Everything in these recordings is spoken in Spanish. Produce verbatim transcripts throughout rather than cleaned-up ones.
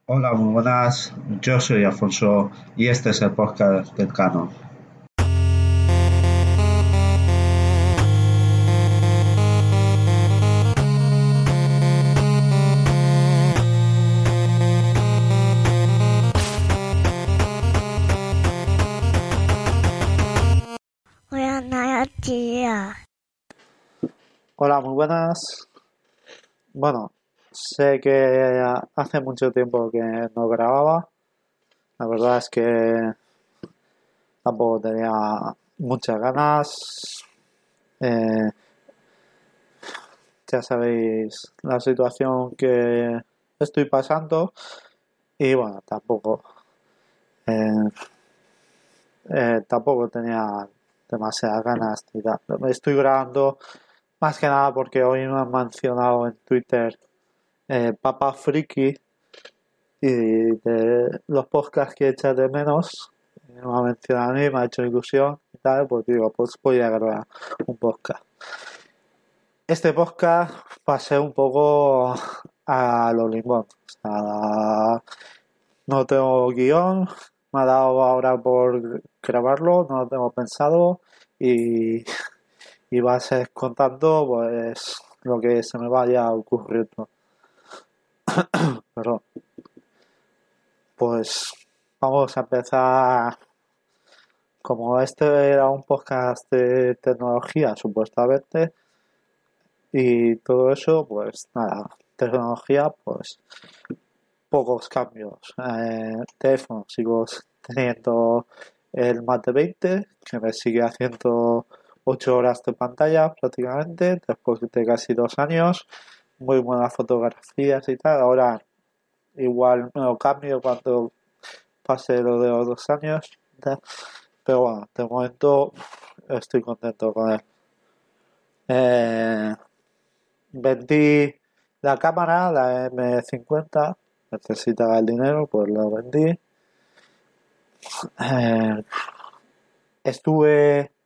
Hola, muy buenas. Yo soy Alfonso y este es el podcast del Canon. Buenos días. Hola, muy buenas. Bueno, sé que hace mucho tiempo que no grababa. La verdad es que tampoco tenía muchas ganas. Eh, ya sabéis la situación que estoy pasando y bueno, tampoco eh, eh, tampoco tenía demasiadas ganas ni tal. Me estoy grabando más que nada porque hoy me han mencionado en Twitter eh, Papa Friki y de los podcasts que echa de menos, me ha mencionado a mí, me ha hecho ilusión y tal, pues digo, pues voy a grabar un podcast. Este podcast va a ser un poco a lo limón. O sea, no tengo guión, me ha dado ahora por grabarlo, no lo tengo pensado y, y va a ser contando pues lo que se me vaya ocurriendo. Perdón. Pues vamos a empezar. Como este era un podcast de tecnología, supuestamente, y todo eso, pues nada, tecnología, pues pocos cambios. Eh, teléfono, sigo teniendo el Mate veinte, que me sigue haciendo ocho horas de pantalla prácticamente, después de casi dos años. Muy buenas fotografías y tal. Ahora igual me lo cambio cuando pase lo de los dos años. Pero bueno, de momento estoy contento con él. Eh, vendí la cámara, la eme cincuenta, necesitaba el dinero, pues la vendí. Eh, estuve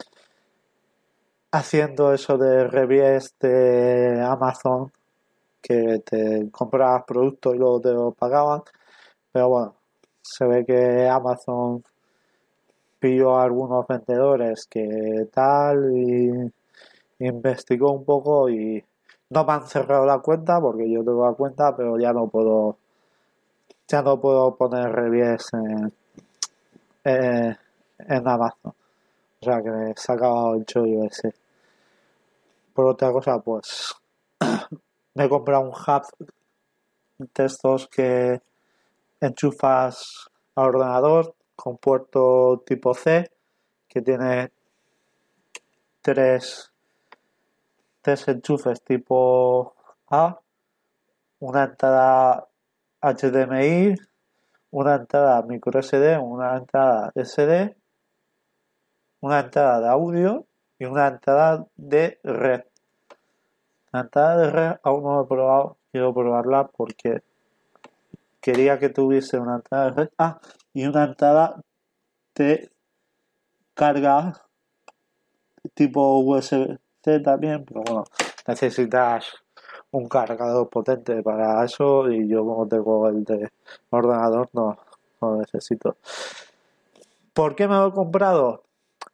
haciendo eso de reviews de Amazon, que te comprabas productos y luego te lo pagaban, pero bueno, se ve que Amazon pilló a algunos vendedores que tal y investigó un poco y no me han cerrado la cuenta porque yo tengo la cuenta, pero ya no puedo ya no puedo poner reviews en, eh, en Amazon. O sea que me he sacado el chollo ese. Por otra cosa, pues me he comprado un hub de estos que enchufas al ordenador con puerto tipo C, que tiene tres, tres enchufes tipo A, una entrada H D M I, una entrada micro S D, una entrada S D, una entrada de audio y una entrada de red. La entrada de red aún no lo he probado, quiero probarla porque quería que tuviese una entrada de red. Ah, y una entrada de carga tipo U S B-C también, pero bueno, necesitas un cargador potente para eso y yo como tengo el de ordenador no, no necesito. ¿Por qué me lo he comprado?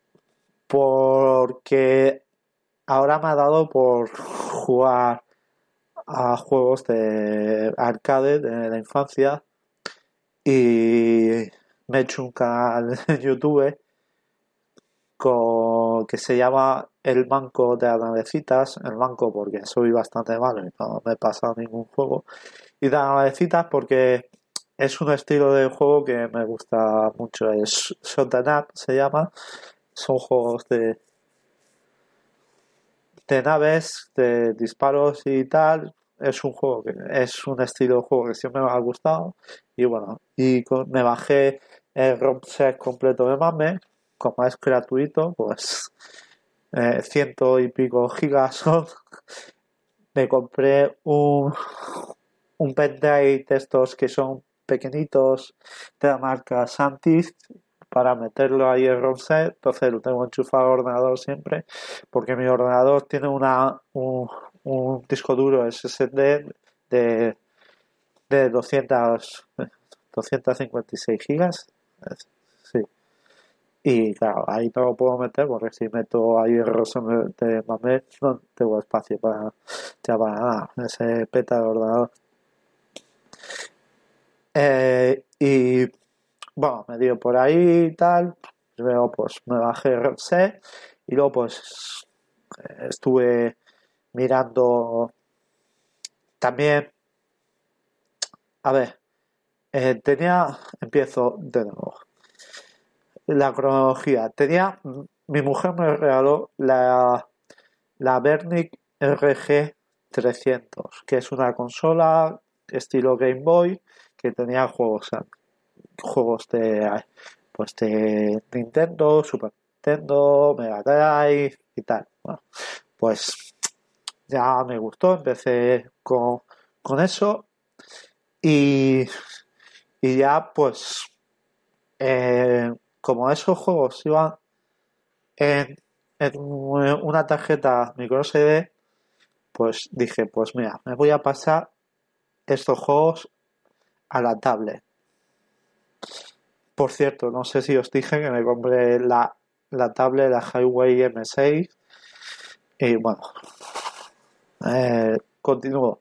Porque ahora me ha dado por jugar a juegos de arcade de la infancia y me he hecho un canal en YouTube con, que se llama El Banco de las Navecitas. El banco porque soy bastante malo y no me he pasado ningún juego. Y de las navecitas porque es un estilo de juego que me gusta mucho. Es Shot'em Up, se llama. Son juegos de, de naves, de disparos y tal. Es un juego que es un estilo de juego que siempre me ha gustado. Y bueno, y con, me bajé el ROM set completo de Mame. Como es gratuito, pues eh, ciento y pico gigas son. Me compré un, un pendrive de estos que son pequeñitos de la marca Santis para meterlo ahí en ROM set. Entonces lo tengo enchufado al ordenador siempre porque mi ordenador tiene una un, un disco duro ese ese de de de doscientos, doscientos cincuenta y seis gigas. Sí. Y claro, ahí no lo puedo meter porque si meto ahí el resumen de Mamet no tengo espacio para, ya para nada. Se peta el ordenador. Eh, y bueno, me dio por ahí y tal. Luego pues me bajé Repset y luego pues estuve mirando también. A ver, eh, tenía, empiezo de nuevo. La cronología. Tenía, mi mujer me regaló la, la Bernic R G trescientos, que es una consola estilo Game Boy que tenía juegos, juegos de, pues de Nintendo, Super Nintendo, Mega Drive y tal. Bueno, pues ya me gustó, empecé con, con eso y, y ya pues eh, como esos juegos iban en, en una tarjeta micro S D, pues dije, pues mira, me voy a pasar estos juegos a la tablet. Por cierto, no sé si os dije que me compré la, la tablet, la Highway M seis. Y bueno, eh, continúo.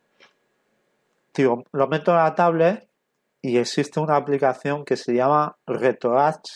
Tío, lo meto en la tablet y existe una aplicación que se llama RetroArch,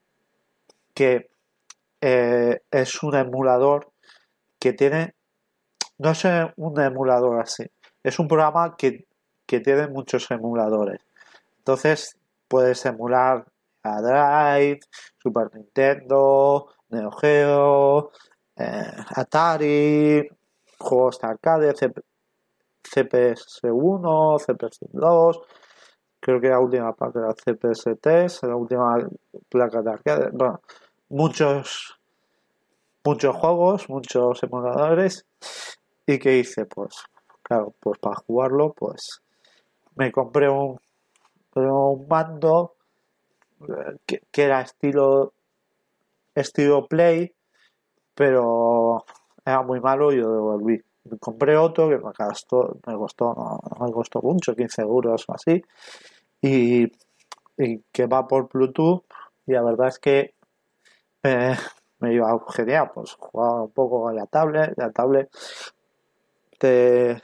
que eh, es un emulador que tiene, no es un emulador así, es un programa que, que tiene muchos emuladores. Entonces puedes emular a Drive, Super Nintendo, Neo Geo, eh, Atari, juegos de arcade, C P S uno, C P S dos, creo que la última parte era C P S tres, la última placa de arcade. Bueno, muchos, muchos juegos, muchos emuladores. ¿Y qué hice? Pues, claro, pues para jugarlo, pues me compré un, un mando que, que era estilo estilo Play, pero era muy malo y lo devolví. Me compré otro que me costó, me costó, no, no me costó mucho, quince euros o así, y, y que va por Bluetooth, y la verdad es que eh, me iba genial, pues jugaba un poco a la tablet, la tablet te,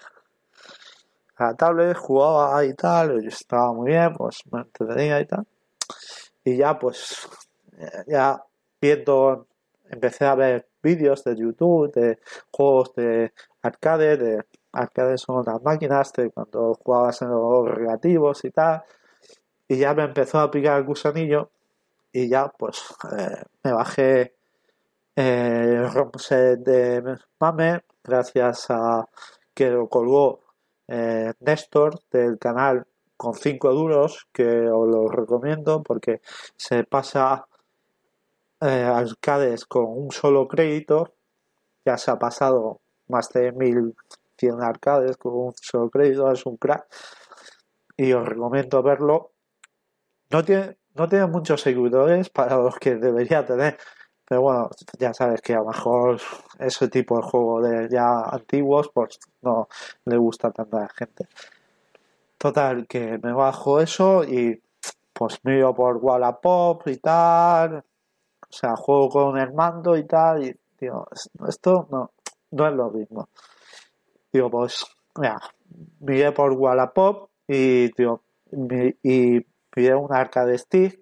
a la tablet jugaba y tal, y estaba muy bien, pues me entretenía y tal, y ya pues ya viendo, empecé a ver vídeos de YouTube de juegos de arcade, de arcade son las máquinas de cuando jugabas en los recreativos y tal, y ya me empezó a picar el gusanillo y ya pues eh, me bajé eh, el ROM set de Mame gracias a que lo colgó eh, Néstor del canal con cinco duros, que os lo recomiendo porque se pasa eh, arcades con un solo crédito. Ya se ha pasado más de mil cien arcades con un solo crédito, es un crack y os recomiendo verlo. No tiene, no tiene muchos seguidores para los que debería tener, pero bueno, ya sabes que a lo mejor ese tipo de juego de ya antiguos pues no le gusta a tanta gente. Total, que me bajo eso y pues miro por Wallapop y tal, o sea, juego con el mando y tal, y digo, esto no, no es lo mismo. Digo, pues, mira, miré por Wallapop y, digo, mi, y pillé un arcade stick,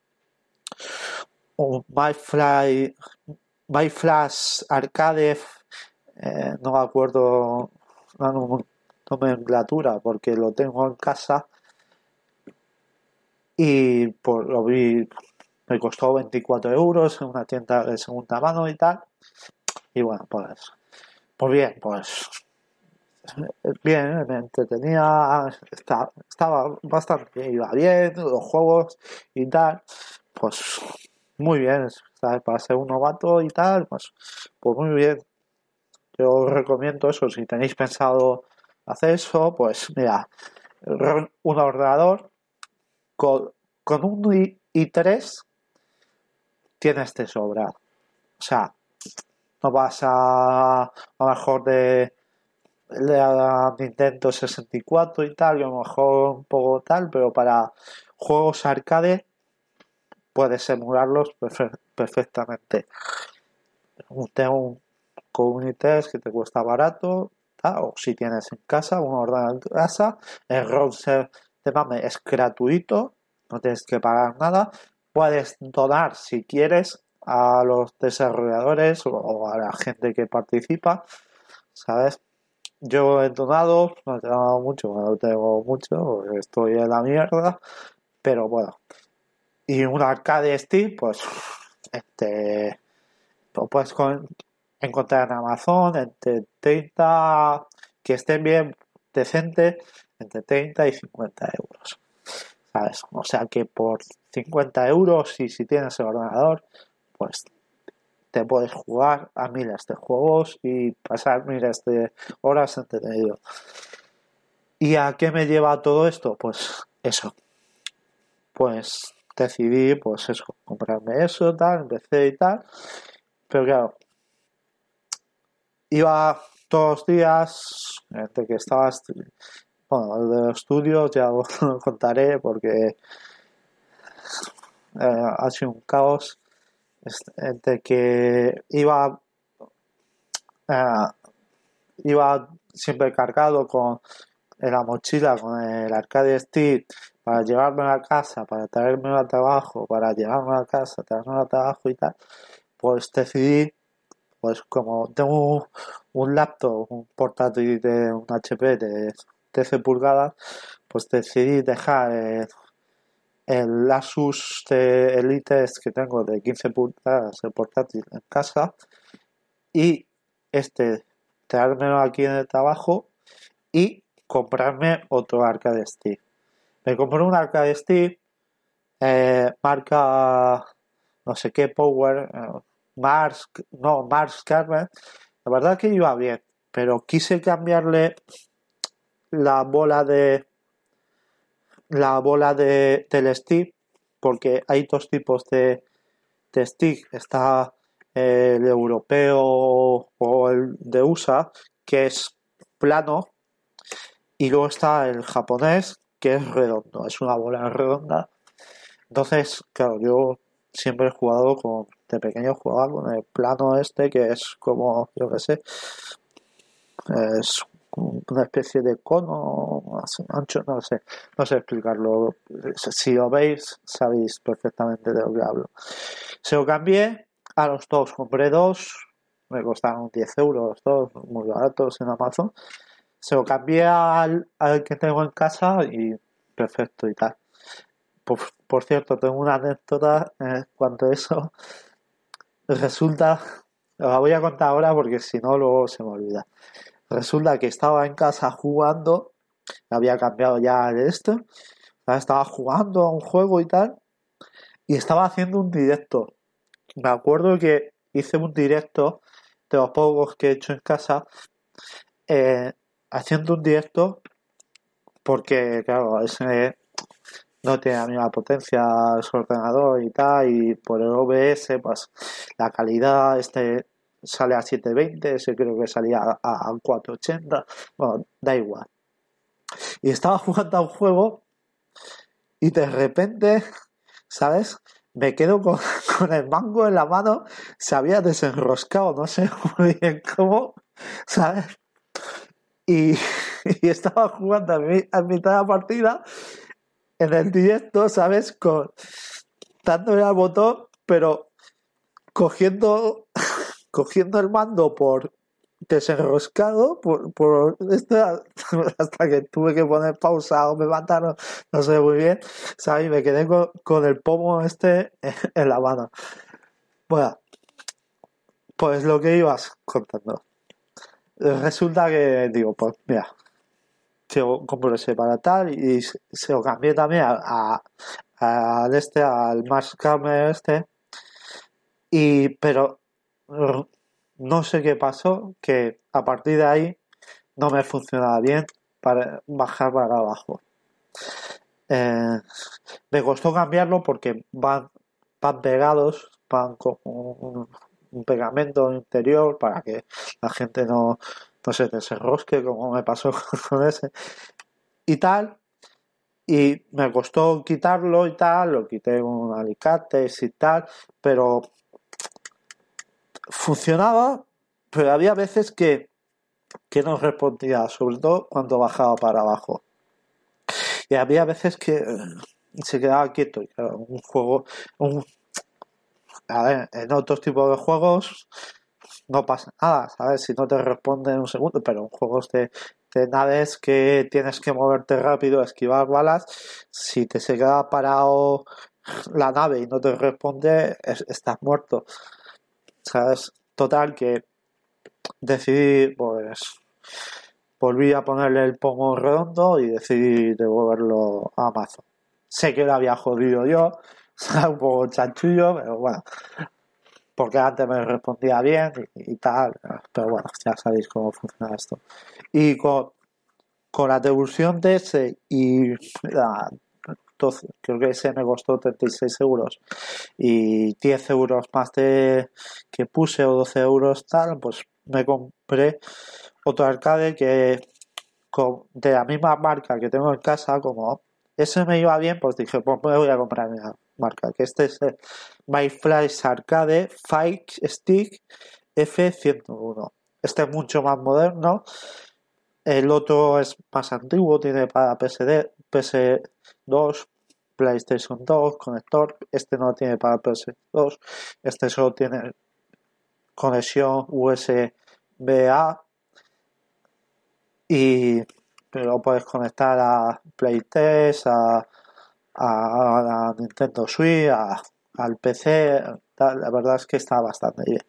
un MyFly, MyFlash Arcade, eh, no me acuerdo la nomenclatura porque lo tengo en casa y pues lo vi, me costó veinticuatro euros en una tienda de segunda mano y tal. Y bueno, pues, pues bien, pues bien, me entretenía, estaba, estaba bastante, iba bien, los juegos y tal, pues muy bien, ¿sabes? Para ser un novato y tal, pues, pues muy bien. Yo os recomiendo eso, si tenéis pensado hacer eso, pues mira, un ordenador con, con un i tres tienes de sobra. O sea, no vas a a lo mejor de la Nintendo sesenta y cuatro y tal, y a lo mejor un poco tal, pero para juegos arcade puedes emularlos perfe- perfectamente. Tengo un Community Test que te cuesta barato, tal, o si tienes en casa, un ordenador en casa, el ROM se- de MAME es gratuito, no tienes que pagar nada, puedes donar si quieres a los desarrolladores o, o a la gente que participa, ¿sabes? Yo he donado, no he donado mucho, no tengo mucho, estoy en la mierda, pero bueno. Y un arcade Steam, pues, este, lo puedes con- encontrar en Amazon entre treinta, que estén bien decente, entre treinta y cincuenta euros, ¿sabes? O sea que por cincuenta euros, y si tienes el ordenador, pues te puedes jugar a miles de juegos y pasar miles de horas entretenido. ¿Y a qué me lleva todo esto? Pues eso, pues decidí, pues eso, comprarme eso, tal, empecé y tal, pero claro, iba todos los días, entre que estaba, estu- bueno, el de los estudios ya os lo contaré porque eh, ha sido un caos, este, entre que iba, eh, iba siempre cargado con en la mochila con el arcade stick para llevarme a casa, para traerme al trabajo, para llevarme a casa, traerme al trabajo y tal, pues decidí, pues como tengo un, un laptop, un portátil de un H P de trece pulgadas, pues decidí dejar el, el Asus de Elite que tengo de quince pulgadas, el portátil en casa, y este traérmelo aquí en el trabajo y comprarme otro arcade stick. Me compré un arcade stick eh, marca no sé qué Power, eh, Mars, no, Mars Carmen. La verdad que iba bien, pero quise cambiarle la bola de la bola de del stick porque hay dos tipos de, de stick. Está eh, el europeo o el de U S A, que es plano, y luego está el japonés, que es redondo, es una bola redonda. Entonces, claro, yo siempre he jugado con, de pequeño jugaba con el plano este, que es como, yo qué sé, es una especie de cono así, ancho, no sé, no sé explicarlo. Si lo veis, sabéis perfectamente de lo que hablo. Se lo cambié a los dos, compré dos, me costaron diez euros los dos, muy baratos en Amazon. Se lo cambié al, al que tengo en casa y perfecto y tal. Por, por cierto, tengo una anécdota en cuanto a eso. Resulta, la voy a contar ahora porque si no luego se me olvida. Resulta que estaba en casa jugando, había cambiado ya el esto, estaba jugando a un juego y tal, y estaba haciendo un directo. Me acuerdo que hice un directo de los pocos que he hecho en casa, eh, haciendo un directo porque, claro, ese no tiene la misma potencia su ordenador y tal, y por el O B S, pues la calidad este sale a setecientos veinte, ese creo que salía a, a cuatrocientos ochenta, bueno, da igual. Y estaba jugando a un juego y de repente, ¿sabes? Me quedo con, con el mango en la mano, se había desenroscado, no sé muy bien cómo, ¿sabes? Y, y estaba jugando a, mi, a mitad de la partida en el directo, ¿sabes? Con, dándole al botón, pero cogiendo, cogiendo el mando por desenroscado, por, por esto, hasta que tuve que poner pausa o me mataron, no sé muy bien, ¿sabes? Y me quedé con, con el pomo este en la mano. Bueno, pues lo que ibas contando. Resulta que digo, pues mira, que compro ese para tal y se lo cambié también a, a, al este, al Max Camera este, y pero no sé qué pasó, que a partir de ahí no me funcionaba bien para bajar para abajo. Eh, me costó cambiarlo porque van, van pegados, van con un, un pegamento interior para que la gente no, no se desenrosque como me pasó con ese y tal. Y me costó quitarlo y tal, lo quité con un alicate y tal, pero funcionaba, pero había veces que, que no respondía, sobre todo cuando bajaba para abajo. Y había veces que eh, se quedaba quieto. Y claro, un juego, un, a ver, en otros tipos de juegos no pasa nada, ¿sabes? Si no te responde en un segundo, pero en juegos de, de naves que tienes que moverte rápido, esquivar balas, si te se queda parado la nave y no te responde, es, estás muerto, ¿sabes? Total, que decidí, pues, volví a ponerle el pomo redondo y decidí devolverlo a Amazon. Sé que lo había jodido yo, un poco chanchullo, pero bueno, porque antes me respondía bien y, y tal, pero bueno, ya sabéis cómo funciona esto. Y con, con la devolución de ese y la, doce, creo que ese me costó treinta y seis euros y diez euros más de que puse o doce euros tal, pues me compré otro arcade que con, de la misma marca que tengo en casa, como ese me iba bien, pues dije, pues me voy a comprar una marca, que este es el MyFlash Arcade Fire Stick F ciento uno. Este es mucho más moderno, el otro es más antiguo, tiene para P S D, P S dos, PlayStation dos, conector, este no tiene para P S dos, este solo tiene conexión U S B-A y pero puedes conectar a Play tres, a, a, a la Nintendo Switch, a, al P C, tal. La verdad es que está bastante bien.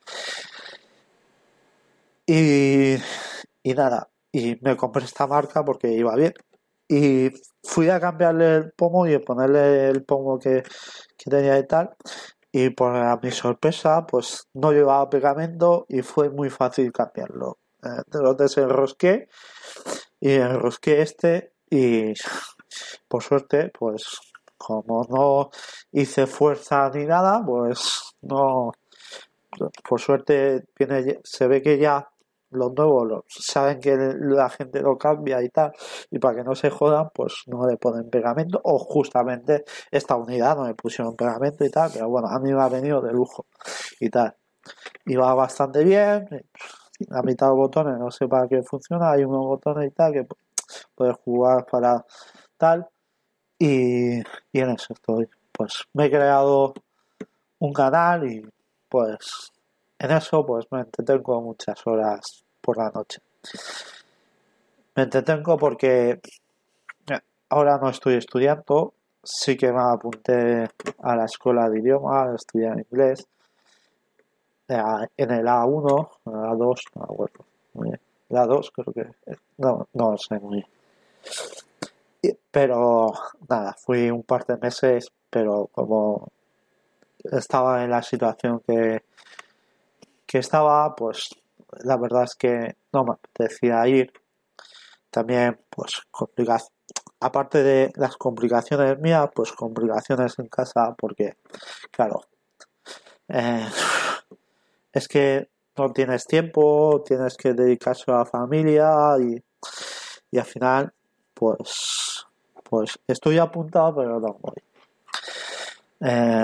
Y, y nada, y me compré esta marca porque iba bien. Y fui a cambiarle el pomo y a ponerle el pomo que, que tenía y tal. Y por a mi sorpresa, pues no llevaba pegamento y fue muy fácil cambiarlo. Eh, lo desenrosqué y enrosqué este y por suerte, pues como no hice fuerza ni nada, pues no, por suerte viene, se ve que ya los nuevos los, saben que la gente lo cambia y tal, y para que no se jodan, pues no le ponen pegamento, o justamente esta unidad no me pusieron pegamento y tal, pero bueno, a mí me ha venido de lujo y tal. Y va bastante bien, la mitad de los botones no sé para qué funciona, hay unos botones y tal que puedes jugar para tal, y, y en eso estoy. Pues me he creado un canal y pues en eso pues me entretengo muchas horas por la noche. Me entretengo porque ahora no estoy estudiando, sí que me apunté a la escuela de idiomas, a estudiar inglés en el A uno, en el A dos, no me acuerdo muy bien. El A dos creo que no, no sé muy bien. Pero nada, fui un par de meses, pero como estaba en la situación que, que estaba, pues la verdad es que no me apetecía ir. También, pues, complicaciones. Aparte de las complicaciones mías, pues complicaciones en casa, porque, claro, eh, es que no tienes tiempo, tienes que dedicarse a la familia y, y al final, pues, pues estoy apuntado, pero no voy. Eh,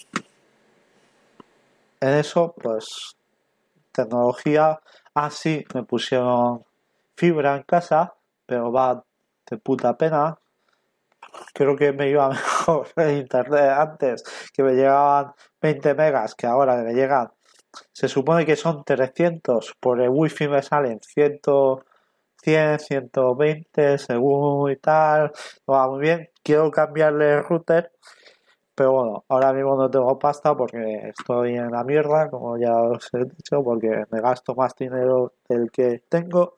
en eso, pues, tecnología, así me pusieron fibra en casa, pero va de puta pena. Creo que me iba mejor en internet antes, que me llegaban veinte megas, que ahora me llegan, se supone que son trescientos, por el wifi me salen cien, cien, ciento veinte según y tal, no va muy bien. Quiero cambiarle el router, pero bueno, ahora mismo no tengo pasta porque estoy en la mierda, como ya os he dicho, porque me gasto más dinero del que tengo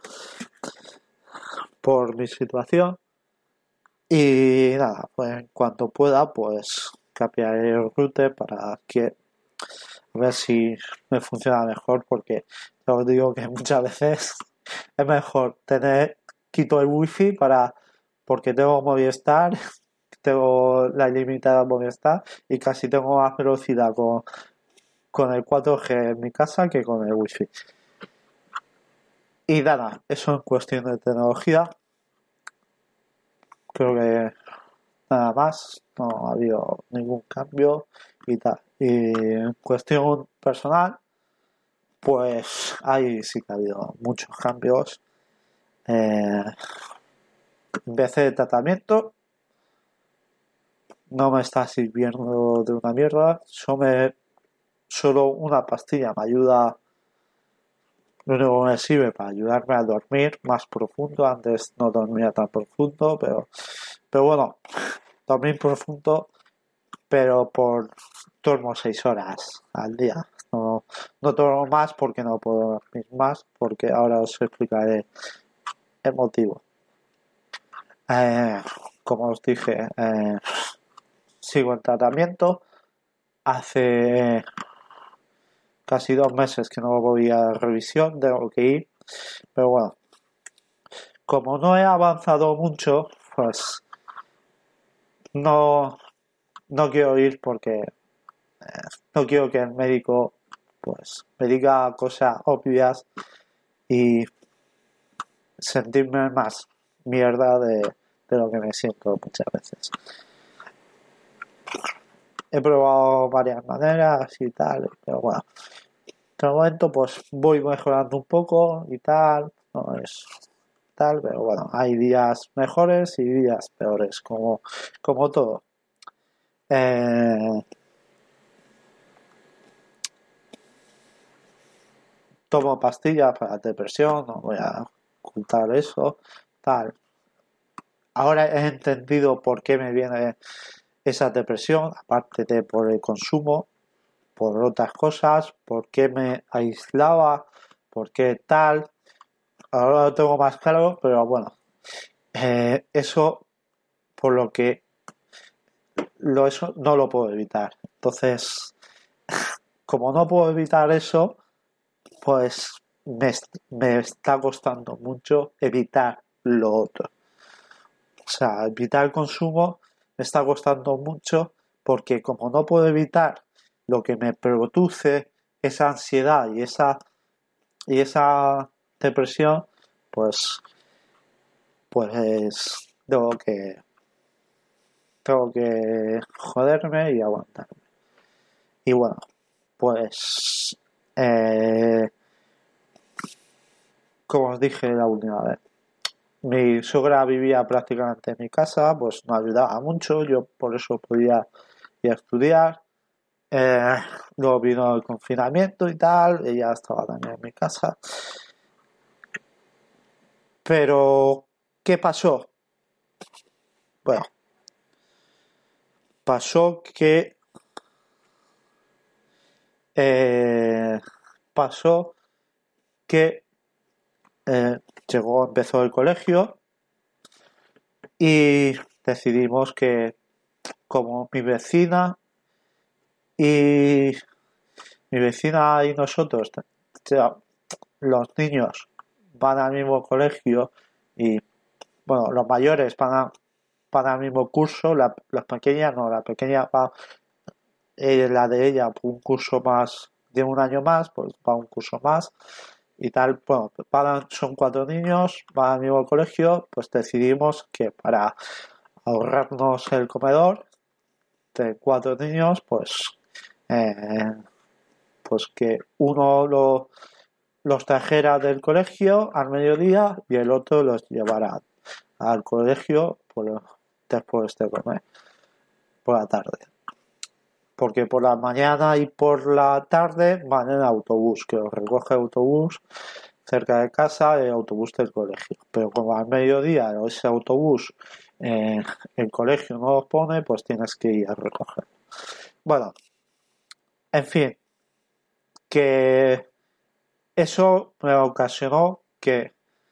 por mi situación. Y nada, pues en cuanto pueda, pues cambiaré el router para que a ver si me funciona mejor, porque ya os digo que muchas veces es mejor tener, quito el wifi para, porque tengo Movistar, tengo la ilimitada Movistar y casi tengo más velocidad con, con el cuatro G en mi casa que con el wifi. Y nada, eso en cuestión de tecnología. Creo que nada más, no ha habido ningún cambio y tal. Y en cuestión personal, pues ahí sí que ha habido muchos cambios. Eh, empecé el tratamiento, no me está sirviendo de una mierda, solo, me, solo una pastilla me ayuda, lo único que me sirve para ayudarme a dormir más profundo. Antes no dormía tan profundo, pero, pero bueno, dormir profundo, pero por duermo seis horas al día. No, no duermo más porque no puedo dormir más, porque ahora os explicaré el motivo. Eh, como os dije, eh, sigo en tratamiento. Hace casi dos meses que no voy a revisión, tengo que ir. Pero bueno, como no he avanzado mucho, pues no, no quiero ir porque eh, no quiero que el médico pues me diga cosas obvias y sentirme más mierda de, de lo que me siento muchas veces. He probado varias maneras y tal, pero bueno, hasta el momento pues voy mejorando un poco y tal, no es tal, pero bueno, hay días mejores y días peores, como, como todo. Eh, tomo pastillas para depresión, no voy a ocultar eso, tal. Ahora he entendido por qué me viene esa depresión, aparte de por el consumo, por otras cosas, por qué me aislaba, por qué tal. Ahora lo tengo más claro, pero bueno, eh, eso por lo que lo eso no lo puedo evitar. Entonces, como no puedo evitar eso, pues me, me está costando mucho evitar lo otro. O sea, evitar el consumo me está costando mucho porque como no puedo evitar lo que me produce esa ansiedad y esa y esa depresión, pues pues tengo que tengo que joderme y aguantarme. Y bueno, pues eh, como os dije la última vez, mi suegra vivía prácticamente en mi casa, pues no ayudaba mucho, yo por eso podía ir a estudiar. Eh, luego vino el confinamiento y tal, ella estaba también en mi casa. Pero, ¿qué pasó? Bueno, pasó que eh, pasó que eh, llegó, empezó el colegio y decidimos que como mi vecina y mi vecina y nosotros, o sea, los niños van al mismo colegio y bueno, los mayores van, a, van al mismo curso, la, las pequeñas no, la pequeña va, eh, la de ella un curso más, de un año más, pues va un curso más y tal, bueno, van, son cuatro niños, van al mismo colegio, pues decidimos que para ahorrarnos el comedor de cuatro niños, pues eh, pues que uno lo, los trajera del colegio al mediodía y el otro los llevara al colegio por, después de comer por la tarde, porque por la mañana y por la tarde van en autobús, que los recoge el autobús cerca de casa, el autobús del colegio, pero como al mediodía ese autobús eh, el colegio no los pone, pues tienes que ir a recoger. Bueno, en fin, que eso me ocasionó que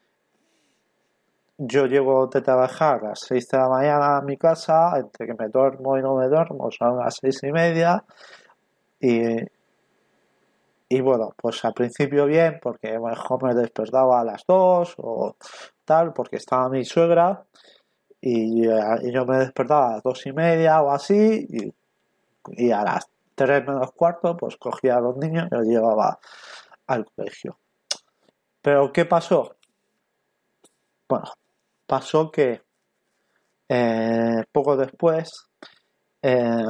yo llego de trabajar a las seis de la mañana a mi casa, entre que me duermo y no me duermo, son las seis y media, y, y bueno, pues al principio bien, porque mejor me despertaba a las dos o tal, porque estaba mi suegra, y, y yo me despertaba a las dos y media o así, y, y a las tres menos cuarto, pues cogía a los niños y los llevaba al colegio. Pero ¿qué pasó? Bueno, pasó que eh, poco después, eh,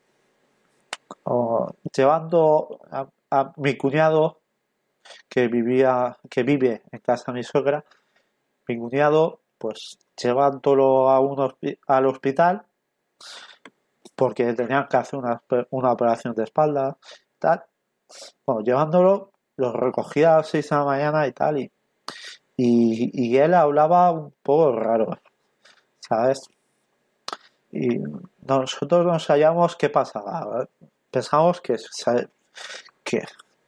o, llevando a, a mi cuñado que vivía, que vive en casa de mi suegra, mi cuñado, pues llevándolo a un hospi- al hospital porque tenían que hacer una, una operación de espalda, tal. Bueno, llevándolo, lo recogía a las seis de la mañana y tal, y, y, y él hablaba un poco raro, ¿sabes? Y nosotros no sabíamos qué pasaba. Pensamos que, que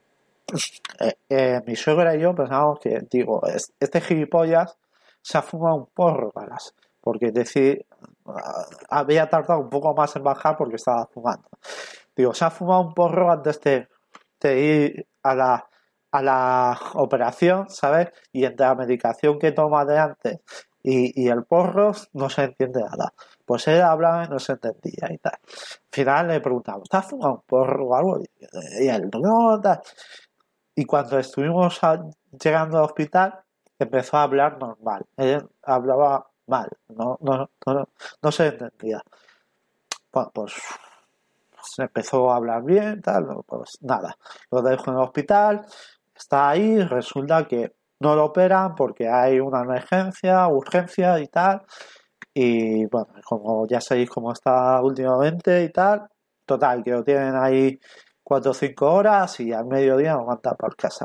eh, eh, mi suegra y yo pensamos que, digo, es- este gilipollas se ha fumado un porro, balas, porque decir, ah, había tardado un poco más en bajar porque estaba fumando. Digo, se ha fumado un porro antes de, de ir a la, a la operación, ¿sabes? Y entre la medicación que toma de antes y, y el porro no se entiende nada. Pues él hablaba y no se entendía y tal. Al final le preguntamos, ¿te has fumado un porro o algo? Y él, no, tal. Y cuando estuvimos a- llegando al hospital, empezó a hablar normal. Él hablaba mal, no, no, no, no se entendía. Bueno, pues se empezó a hablar bien, tal, no, pues nada. Lo dejo en el hospital, está ahí, resulta que no lo operan porque hay una emergencia, urgencia y tal. Y bueno, como ya sabéis cómo está últimamente y tal, total, que lo tienen ahí cuatro o cinco horas y al mediodía lo mandan por casa.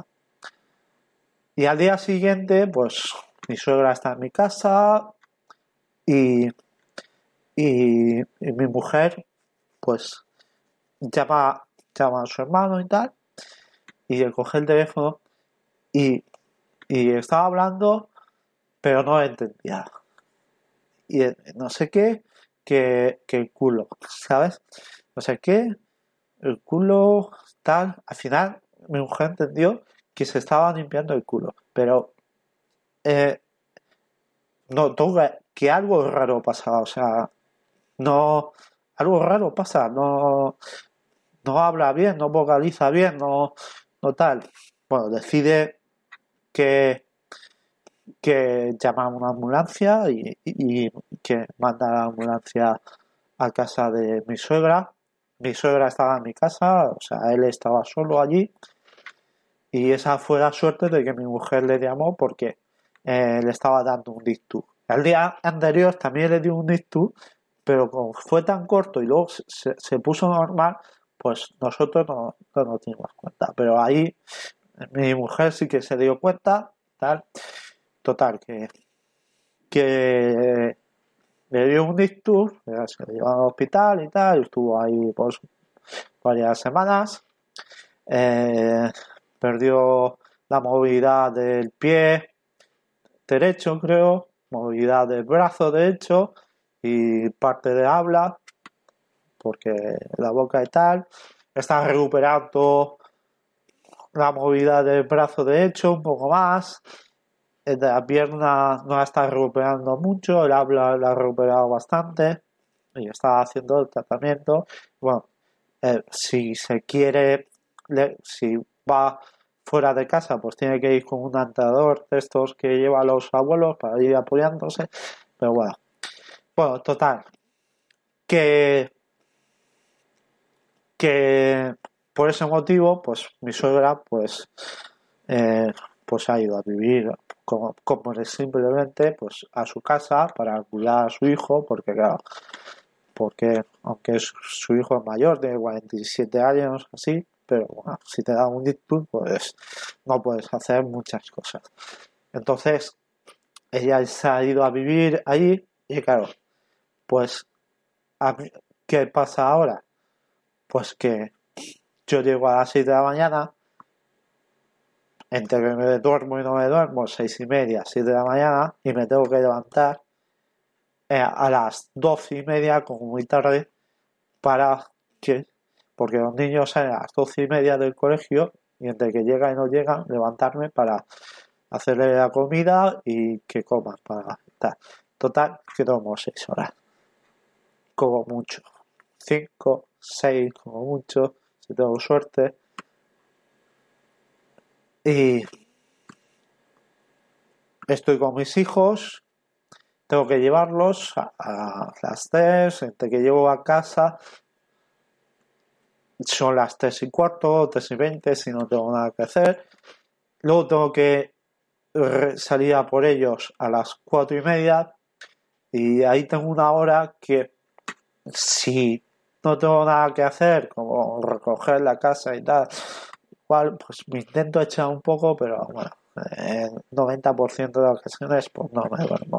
Y al día siguiente, pues mi suegra está en mi casa y, y, y mi mujer, pues llama, llama a su hermano y tal, y le coge el teléfono y, y estaba hablando, pero no entendía. Y eh, no sé qué, que, que el culo, ¿sabes? No sé qué, el culo, tal. Al final, mi mujer entendió que se estaba limpiando el culo, pero eh, notó que algo raro pasaba, o sea, no, algo raro pasa, no, no habla bien, no vocaliza bien, no, no tal. Bueno, decide que, que llama a una ambulancia y, y, y que manda a la ambulancia a casa de mi suegra. Mi suegra estaba en mi casa, o sea, él estaba solo allí y esa fue la suerte de que mi mujer le llamó porque eh, le estaba dando un ictus. El día anterior también le dio un ictus, pero como fue tan corto y luego se, se puso normal, pues nosotros no, no nos dimos cuenta. Pero ahí mi mujer sí que se dio cuenta, tal. Total, que, que le dio un ictus, se le llevó al hospital y tal, y estuvo ahí pues varias semanas. Eh, perdió la movilidad del pie derecho, creo, movilidad del brazo derecho y parte de habla, porque la boca y tal. Está recuperando la movilidad del brazo derecho un poco más. De la pierna no la está recuperando mucho, el habla la ha recuperado bastante y está haciendo el tratamiento. Bueno, eh, si se quiere, le, si va fuera de casa, pues tiene que ir con un andador de estos que lleva a los abuelos para ir apoyándose. Pero bueno, bueno, total, que, que por ese motivo, pues mi suegra, pues, eh, pues ha ido a vivir como, como simplemente pues a su casa para cuidar a su hijo, porque claro, porque aunque es, su hijo es mayor, tiene cuarenta y siete años, así, pero bueno, si te da un ictus, pues no puedes hacer muchas cosas. Entonces, ella se ha ido a vivir allí y claro, pues, ¿qué pasa ahora? Pues que yo llego a las seis de la mañana, entre que me duermo y no me duermo, seis y media, siete de la mañana, y me tengo que levantar eh, a las doce y media, como muy tarde, para que, porque los niños salen a las doce y media del colegio, y entre que llegan y no llegan, levantarme para hacerle la comida y que coman para estar. Total, que tomo seis horas, como mucho. Cinco, seis, como mucho, si tengo suerte. Y estoy con mis hijos, tengo que llevarlos a, a las tres, entre que llevo a casa son las tres y cuarto, tres y veinte si no tengo nada que hacer. Luego tengo que salir a por ellos a las cuatro y media y ahí tengo una hora que si no tengo nada que hacer, como recoger la casa y tal, igual pues me intento echar un poco, pero bueno, el noventa por ciento de ocasiones pues no me duermo.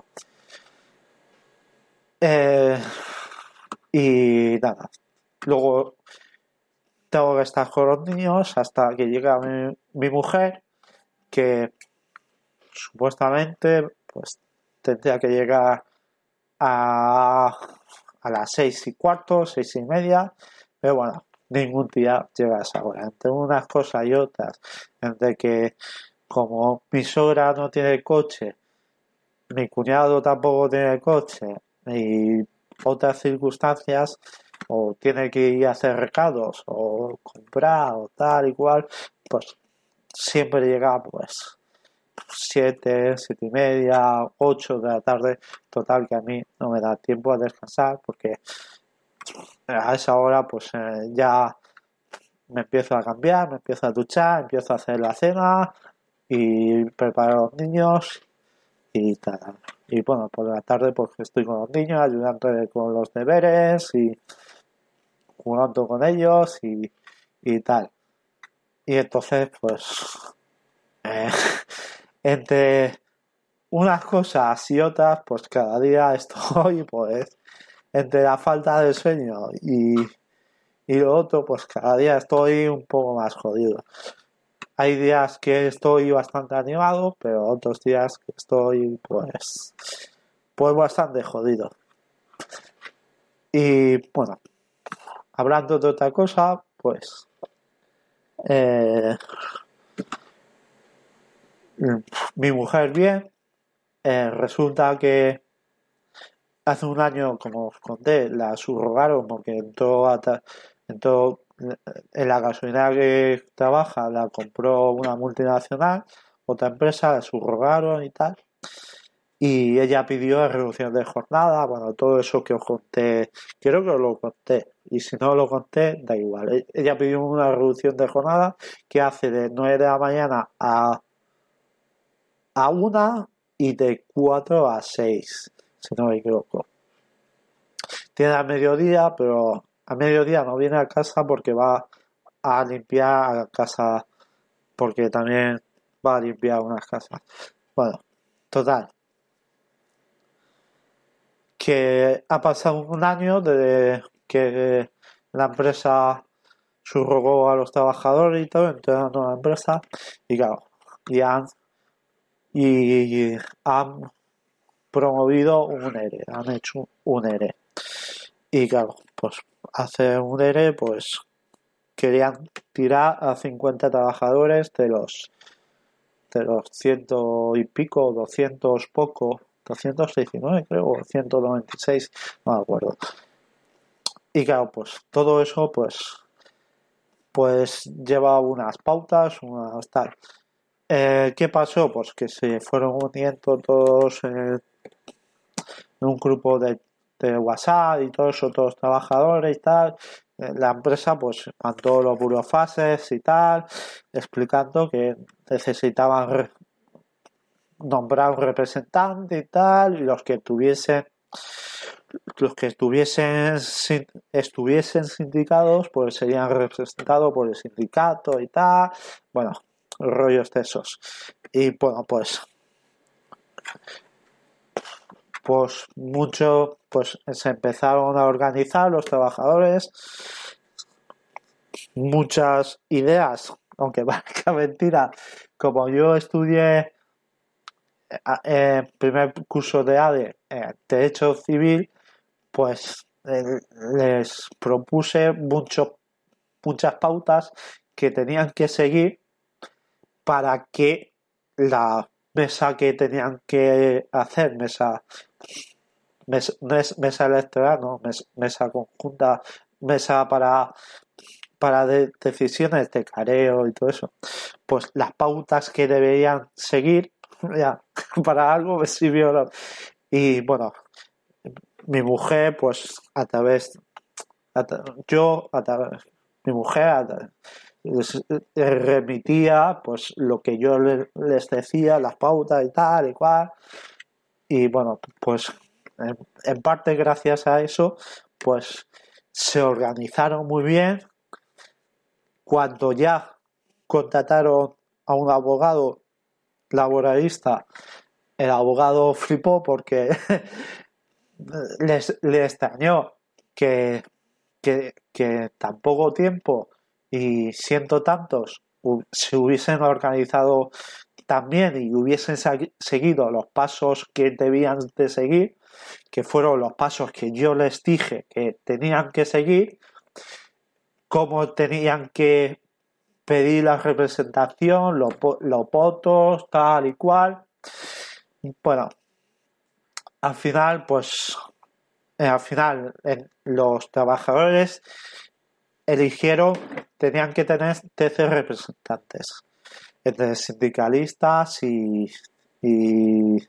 Eh, y nada, luego tengo que estar con los niños hasta que llega mi, mi mujer, que supuestamente pues tendría que llegar a, a las seis y cuarto, seis y media, pero bueno, ningún día llega a esa hora. Entre unas cosas y otras, entre que como mi suegra no tiene coche, mi cuñado tampoco tiene coche y otras circunstancias, o tiene que ir a hacer recados o comprar o tal y cual, pues siempre llega pues siete, siete y media, ocho de la tarde, total que a mí no me da tiempo a descansar porque a esa hora pues eh, ya me empiezo a cambiar, me empiezo a duchar, empiezo a hacer la cena y preparar a los niños y tal. Y bueno, por la tarde pues estoy con los niños, ayudando con los deberes y jugando con ellos y, y tal. Y entonces pues eh, entre unas cosas y otras pues cada día estoy pues entre la falta de sueño y, y lo otro pues cada día estoy un poco más jodido. Hay días que estoy bastante animado, pero otros días que estoy pues pues bastante jodido. Y bueno, hablando de otra cosa, pues eh, mi mujer bien, eh, resulta que hace un año, como os conté, la subrogaron porque entró, a ta- entró en la gasolinera que trabaja, la compró una multinacional, otra empresa, la subrogaron y tal. Y ella pidió reducción de jornada, bueno, todo eso que os conté, creo que os lo conté, y si no lo conté, da igual. Ella pidió una reducción de jornada que hace de nueve de la mañana a, a una y de cuatro a seis, si no me equivoco. Tiene a mediodía, pero a mediodía no viene a casa porque va a limpiar a casa, porque también va a limpiar unas casas. Bueno, total. Que ha pasado un año desde que la empresa subrogó a los trabajadores y todo, entró una nueva empresa y claro, y han, y han promovido un ERE, han hecho un ERE. Y claro, pues hacer un ERE, pues querían tirar a cincuenta trabajadores de los de los ciento y pico, doscientos poco, doscientos diecinueve creo, o ciento noventa y seis, no me acuerdo. Y claro, pues todo eso pues pues lleva unas pautas, unas tal. Eh, ¿Qué pasó? Pues que se fueron uniendo todos en un grupo de, de WhatsApp y todos esos otros trabajadores y tal. La empresa pues mandó los burofaxes y tal, explicando que necesitaban re- nombrar un representante y tal, y los que tuviesen los que estuviesen estuviesen sindicados pues serían representados por el sindicato y tal, bueno, rollos de esos. Y bueno, pues pues mucho pues se empezaron a organizar los trabajadores, muchas ideas, aunque parezca mentira, como yo estudié eh, primer curso de A D E eh, Derecho Civil, pues eh, les propuse mucho, muchas pautas que tenían que seguir para que la mesa que tenían que hacer, mesa, mesa, mesa electoral, no, mesa, mesa conjunta, mesa para, para de, decisiones de careo y todo eso, pues las pautas que deberían seguir ya, para algo me sirvió. ¿No? Y bueno, mi mujer, pues a través, a tra- yo, a través, mi mujer a tra- les remitía pues lo que yo le- les decía, las pautas y tal y cual. Y bueno, pues en, en parte gracias a eso, pues se organizaron muy bien. Cuando ya contrataron a un abogado laboralista, el abogado flipó porque les, le extrañó que, que, que tan poco tiempo y siendo tantos hu- se hubiesen organizado tan bien y hubiesen sa- seguido los pasos que debían de seguir, que fueron los pasos que yo les dije que tenían que seguir, cómo tenían que pedir la representación, los, po- los votos, tal y cual. Bueno, al final, pues, eh, al final en- los trabajadores eligieron, tenían que tener trece representantes, entre sindicalistas y, y,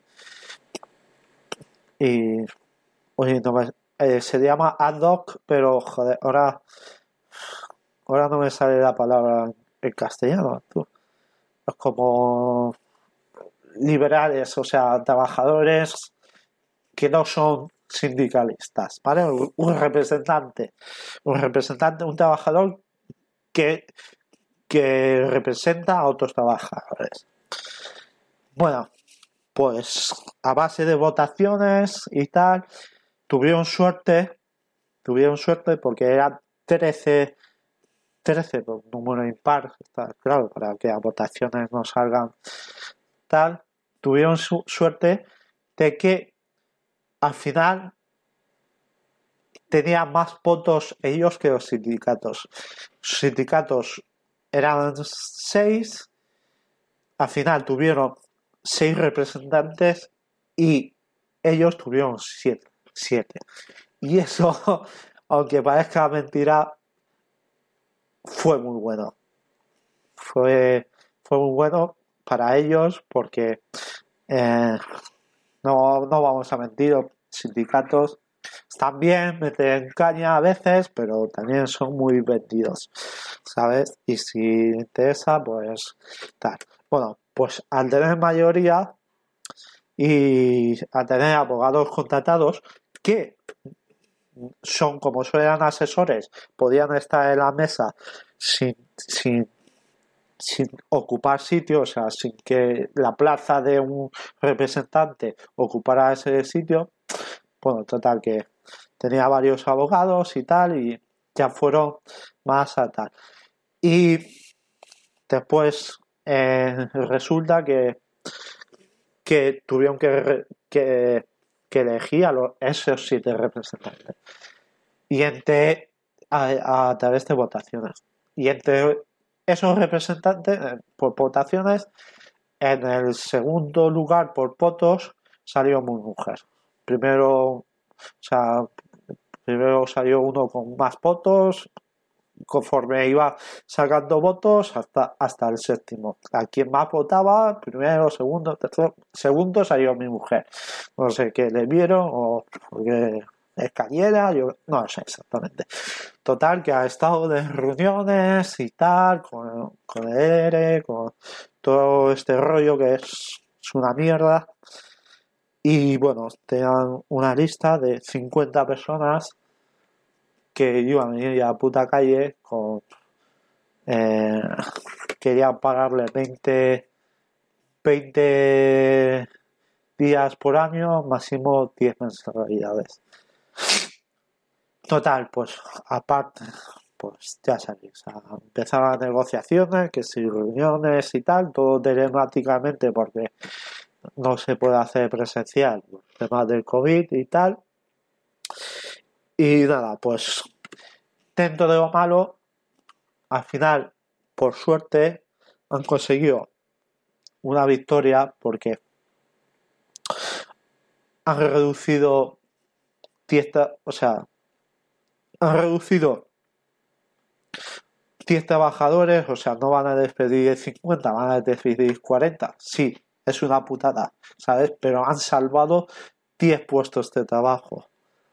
y oye, no me- eh, se llama ad hoc, pero joder, ahora, ahora no me sale la palabra en castellano, tú. Es como liberales, o sea, trabajadores que no son sindicalistas, ¿vale? Un, un representante, un representante, un trabajador que, que representa a otros trabajadores. Bueno, pues a base de votaciones y tal, tuvieron suerte, tuvieron suerte porque eran trece, trece, por un número impar, está claro, para que las votaciones no salgan tal, tuvieron su suerte de que al final tenían más votos ellos que los sindicatos. Los sindicatos eran seis, al final tuvieron seis representantes y ellos tuvieron siete. siete. Y eso, aunque parezca mentira, fue muy bueno. Fue, fue muy bueno para ellos porque eh, no, no vamos a mentir, los sindicatos están bien, meten caña a veces, pero también son muy vendidos, ¿sabes? Y si interesa, pues tal. Bueno, pues al tener mayoría y al tener abogados contratados que son como eran asesores, podían estar en la mesa sin, sin, sin ocupar sitio, o sea, sin que la plaza de un representante ocupara ese sitio. Bueno, total que tenía varios abogados y tal, y ya fueron más a tal. Y después eh, resulta que, que tuvieron que, re- que, que elegir a los, esos siete representantes. Y entre a, a través de votaciones. Y entre esos representantes, eh, por votaciones, en el segundo lugar por votos salió mi mujer. Primero, o sea, primero salió uno con más votos, conforme iba sacando votos hasta, hasta el séptimo. A quien más votaba, primero, segundo, tercero, segundo salió mi mujer. No sé qué le vieron o porque es cañera, yo no lo sé exactamente. Total, que ha estado de reuniones y tal, con, con el E R E, con todo este rollo que es, es una mierda. Y bueno, tenían una lista de cincuenta personas que iban a ir a la puta calle con eh, querían pagarle veinte, veinte días por año, máximo diez mensualidades. Total, pues aparte, pues ya sabéis, empezaron las negociaciones, que si reuniones y tal, todo telemáticamente porque no se puede hacer presencial, temas del COVID y tal. Y nada, pues dentro de lo malo, al final, por suerte, han conseguido una victoria porque han reducido diez, o sea, han reducido diez trabajadores, o sea, no van a despedir cincuenta, van a despedir cuarenta. Sí, es una putada, ¿sabes? Pero han salvado diez puestos de trabajo.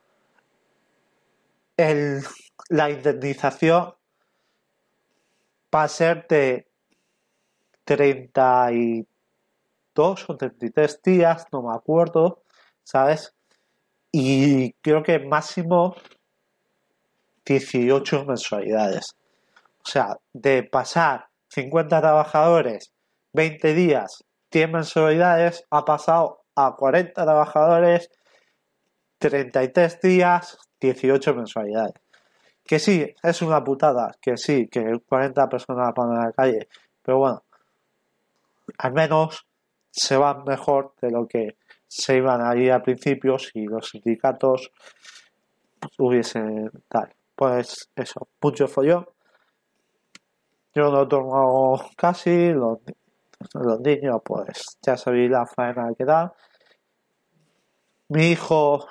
El, la indemnización va a ser de treinta y dos o treinta y tres días, no me acuerdo, ¿sabes? Y creo que máximo dieciocho mensualidades. O sea, de pasar cincuenta trabajadores, veinte días, diez mensualidades, ha pasado a cuarenta trabajadores, treinta y tres días, dieciocho mensualidades. Que sí, es una putada, que sí, que cuarenta personas van a la calle, pero bueno, al menos se van mejor de lo que se iban ahí al principio si los sindicatos hubiesen tal. Pues eso, mucho follón. Yo no tomo casi, los, los niños pues ya sabéis la faena que da. Mi hijo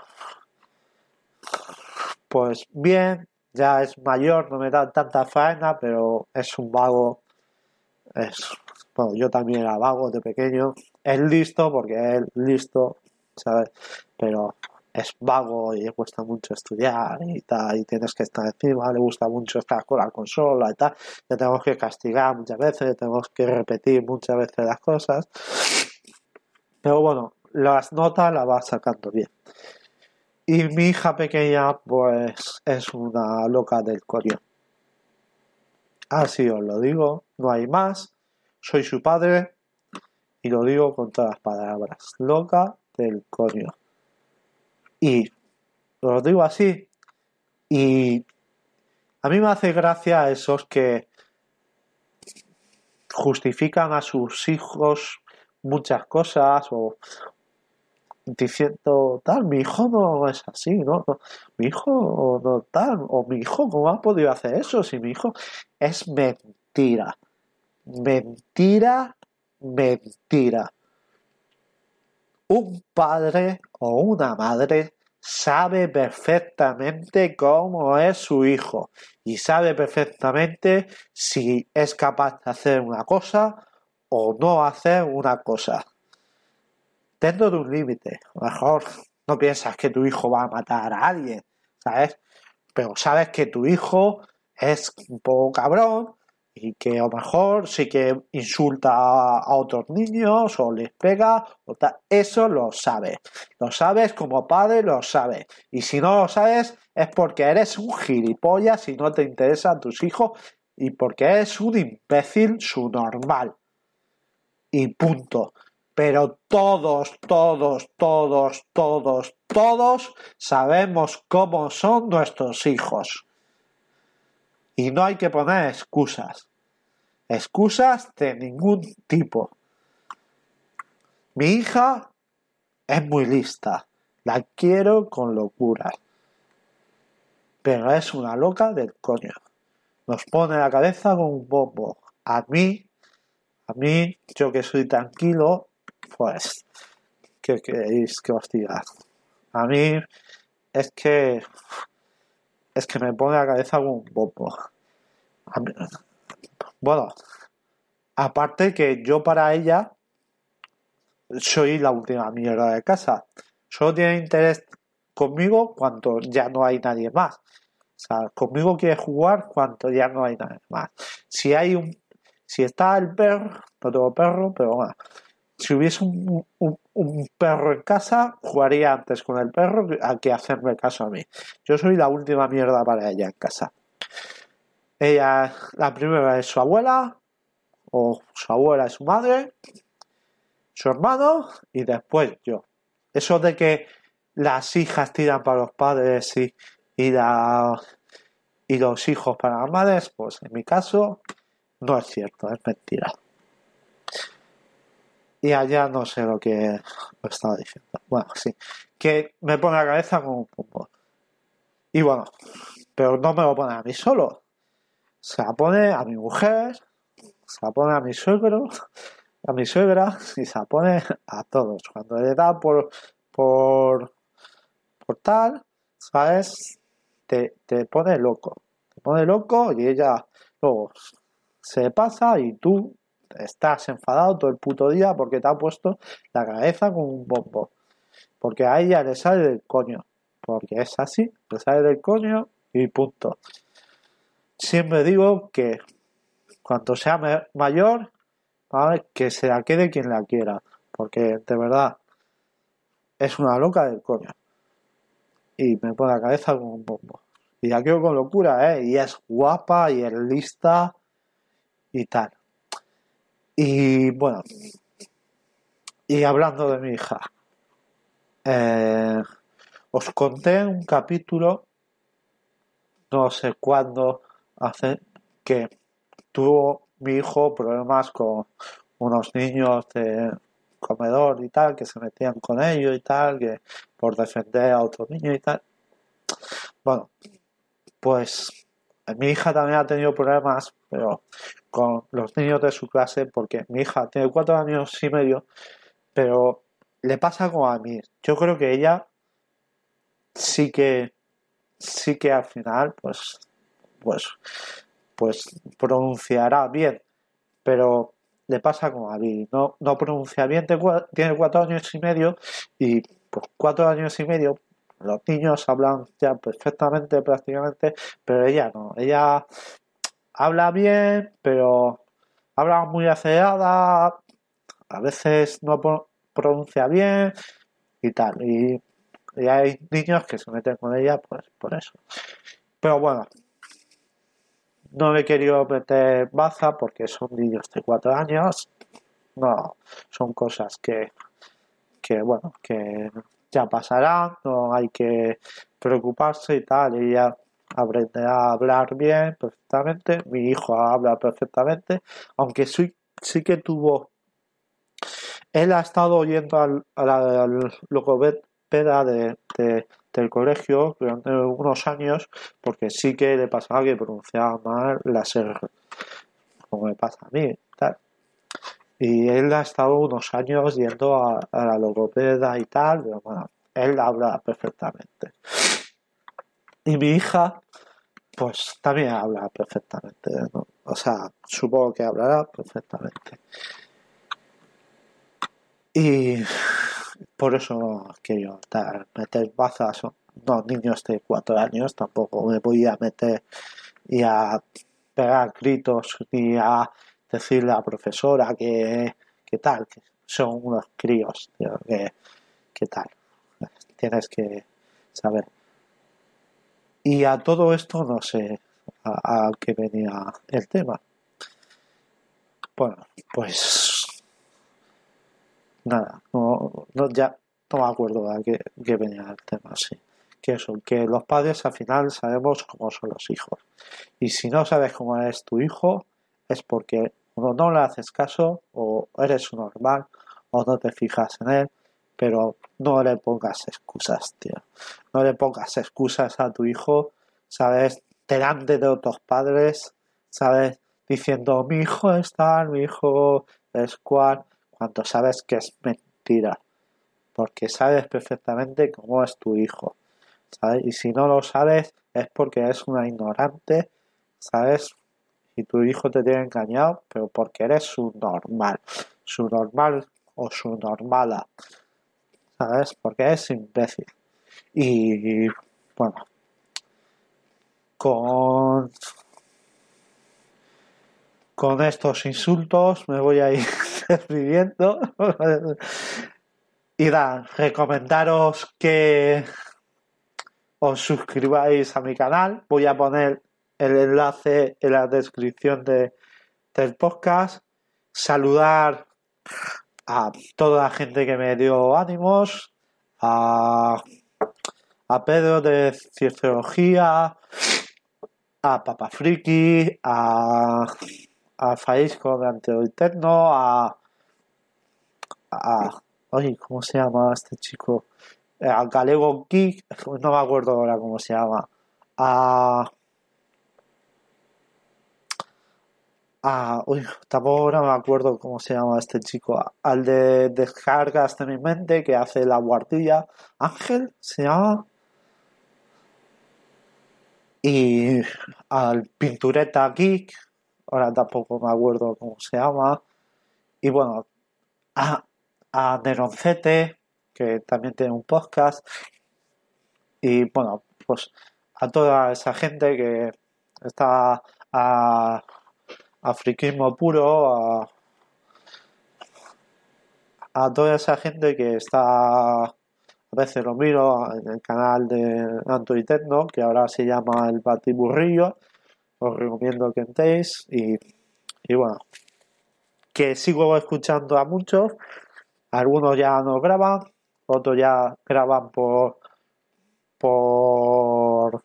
pues bien, ya es mayor, no me da tanta faena, pero es un vago. Es, bueno, yo también era vago de pequeño. Es listo porque es listo, ¿sabes? Pero es vago y le cuesta mucho estudiar y tal, y tienes que estar encima, le gusta mucho estar con la consola y tal. Le tenemos que castigar muchas veces, le tenemos que repetir muchas veces las cosas. Pero bueno, las notas las va sacando bien. Y mi hija pequeña, pues, es una loca del coño. Así os lo digo, no hay más. Soy su padre y lo digo con todas las palabras. Loca del coño. Y os digo así. Y a mí me hace gracia esos que justifican a sus hijos muchas cosas o diciendo tal, mi hijo no es así, ¿no? no mi hijo no tal, o mi hijo, ¿cómo ha podido hacer eso? Si mi hijo es mentira. Mentira, mentira. Un padre o una madre sabe perfectamente cómo es su hijo y sabe perfectamente si es capaz de hacer una cosa o no hacer una cosa. Dentro de un límite. A lo mejor no piensas que tu hijo va a matar a alguien, ¿sabes? Pero sabes que tu hijo es un poco cabrón y que a lo mejor sí que insulta a otros niños o les pega o tal. Eso lo sabes. Lo sabes como padre, lo sabes. Y si no lo sabes es porque eres un gilipollas y no te interesan tus hijos y porque eres un imbécil subnormal. Y punto. Pero todos, todos, todos, todos, todos sabemos cómo son nuestros hijos. Y no hay que poner excusas. Excusas de ningún tipo. Mi hija es muy lista. La quiero con locura. Pero es una loca del coño. Nos pone la cabeza con un bombo. A mí, a mí, yo que soy tranquilo, pues, ¿qué queréis que os diga? A mí es que es que me pone la cabeza con un bombo. A mí, bueno, aparte que yo para ella soy la última mierda de casa. Solo tiene interés conmigo cuando ya no hay nadie más. O sea, conmigo quiere jugar cuando ya no hay nadie más. Si hay un, si está el perro, no tengo perro, pero bueno, si hubiese un, un, un perro en casa, jugaría antes con el perro que hacerme caso a mí. Yo soy la última mierda para ella en casa. Ella, la primera es su abuela, o su abuela es su madre, su hermano y después yo. Eso de que las hijas tiran para los padres y, y, la, y los hijos para las madres, pues en mi caso no es cierto, es mentira. Y allá no sé lo que lo estaba diciendo. Bueno, sí, que me pone la cabeza como un pombo. Y bueno, pero no me lo pone a mí solo. Se la pone a mi mujer, se la pone a mi suegro, a mi suegra y se la pone a todos. Cuando le da por por, por tal, ¿sabes? Te, te pone loco. Te pone loco y ella luego se pasa y tú estás enfadado todo el puto día porque te ha puesto la cabeza con un bombo. Porque a ella le sale del coño. Porque es así, le sale del coño y punto. Siempre digo que cuando sea mayor, ¿vale?, que se la quede quien la quiera. Porque de verdad es una loca del coño. Y me pone la cabeza con un bombo. Y la quiero con locura, ¿eh? Y es guapa y es lista y tal. Y bueno, y hablando de mi hija, eh, os conté un capítulo, no sé cuándo, hace que tuvo mi hijo problemas con unos niños de comedor y tal, que se metían con ellos y tal, que por defender a otro niño y tal. Bueno, pues mi hija también ha tenido problemas, pero con los niños de su clase, porque mi hija tiene cuatro años y medio, pero le pasa como a mí. Yo creo que ella sí que sí que al final pues pues pues pronunciará bien, pero le pasa como a mí, no, no pronuncia bien, tiene cuatro años y medio y pues cuatro años y medio los niños hablan ya perfectamente prácticamente, pero ella no, ella habla bien, pero habla muy acelerada, a veces no pronuncia bien y tal, y, y hay niños que se meten con ella pues por eso. Pero bueno, no me he querido meter baza porque son niños de cuatro años, no, son cosas que, que bueno, que ya pasarán, no hay que preocuparse y tal, y ya aprenderá a hablar bien perfectamente, mi hijo habla perfectamente, aunque sí, sí que tuvo, él ha estado yendo al, al, al logopeda de, de, del colegio durante unos años, porque sí que le pasaba que pronunciaba mal las R, como me pasa a mí, tal. Y él ha estado unos años yendo a, a la logopeda y tal, pero bueno, él habla perfectamente. Y mi hija, pues también habla perfectamente, ¿no? O sea, supongo que hablará perfectamente. Y por eso no quiero meter bazas, no, niños de cuatro años, tampoco me voy a meter y a pegar gritos ni a decirle a la profesora que, que tal, que son unos críos, tío, que, que tal, tienes que saber. Y a todo esto no sé a, a qué venía el tema. Bueno, pues nada, no, no ya no me acuerdo a qué, qué venía el tema, sí. Que eso, que los padres al final sabemos cómo son los hijos. Y si no sabes cómo es tu hijo, es porque uno no le haces caso, o eres un normal, o no te fijas en él, pero no le pongas excusas, tío. No le pongas excusas a tu hijo, ¿sabes? Delante de otros padres, ¿sabes? Diciendo, mi hijo es tal, mi hijo es cual, cuando sabes que es mentira. Porque sabes perfectamente cómo es tu hijo, ¿sabes? Y si no lo sabes es porque eres una ignorante, ¿sabes? Y tu hijo te tiene engañado, pero porque eres su normal, su normal o su normala, ¿sabes? Porque es imbécil. Y bueno, con con estos insultos me voy a ir despidiendo. Y da, recomendaros que os suscribáis a mi canal. Voy a poner el enlace en la descripción de, del podcast. Saludar a toda la gente que me dio ánimos, a, a Pedro de Cienciología, a Papa Friki, a, a Faisco de Anteoiterno, a, a oye, ¿cómo se llama este chico? A Galego Geek, no me acuerdo ahora cómo se llama. A Ah, uy, tampoco ahora me acuerdo cómo se llama este chico. Al de Descargas de mi mente, que hace la guardilla. Ángel se llama. Y al Pintureta Geek, ahora tampoco me acuerdo cómo se llama. y bueno, a, a Neroncete, que también tiene un podcast, y bueno, pues a toda esa gente que está a, a friquismo puro, a, a toda esa gente que está, a veces lo miro en el canal de Anto y Tecno, que ahora se llama El Batiburrillo, os recomiendo que entréis, y, y bueno, que sigo escuchando a muchos, algunos ya no graban, otros ya graban por por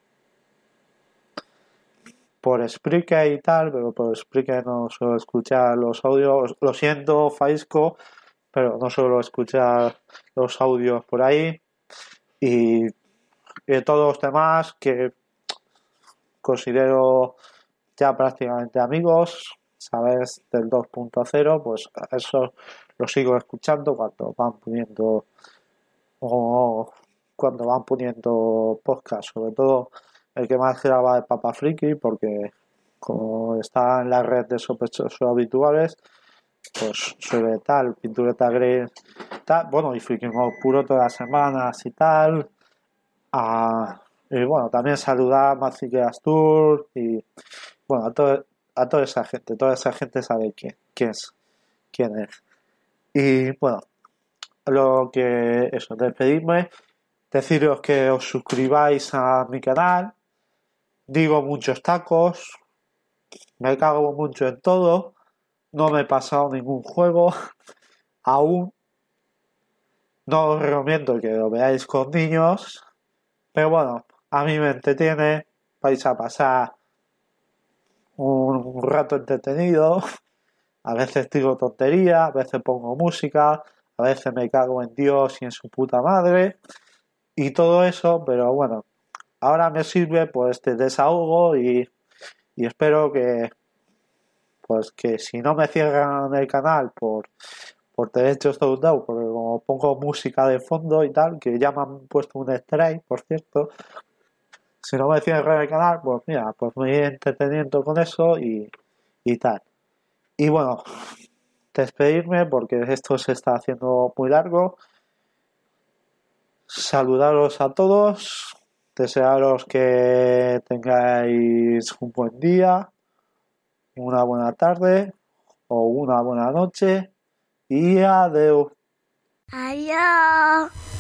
por Spreaker y tal, pero por Spreaker no suelo escuchar los audios, lo siento, Faisco, pero no suelo escuchar los audios por ahí, y, y de todos los demás que considero ya prácticamente amigos, sabes, del dos punto cero, pues eso lo sigo escuchando cuando van poniendo o cuando van poniendo podcast, sobre todo el que más graba es Papa Friki, porque como está en la red de sospechosos habituales, pues suele tal, Pintureta Grey, tal, bueno, y Friki puro todas las semanas y tal. Ah, y bueno, también saludar a Macique Astur y bueno, a, todo, a toda esa gente, toda esa gente sabe quién, quién es, quién es. Y bueno, lo que eso, despedirme, deciros que os suscribáis a mi canal, digo muchos tacos, me cago mucho en todo, no me he pasado ningún juego aún, no os recomiendo que lo veáis con niños, pero bueno, a mí me entretiene, vais a pasar un rato entretenido, a veces digo tontería, a veces pongo música, a veces me cago en Dios y en su puta madre y todo eso, pero bueno, ahora me sirve pues de desahogo y, y espero que pues que si no me cierran el canal por, por derechos de autor, porque como pongo música de fondo y tal, que ya me han puesto un strike, por cierto, si no me cierran el canal, pues mira, pues me iré entreteniendo con eso y, y tal. Y bueno, despedirme porque esto se está haciendo muy largo. Saludaros a todos, desearos que tengáis un buen día, una buena tarde o una buena noche y adiós. Adiós.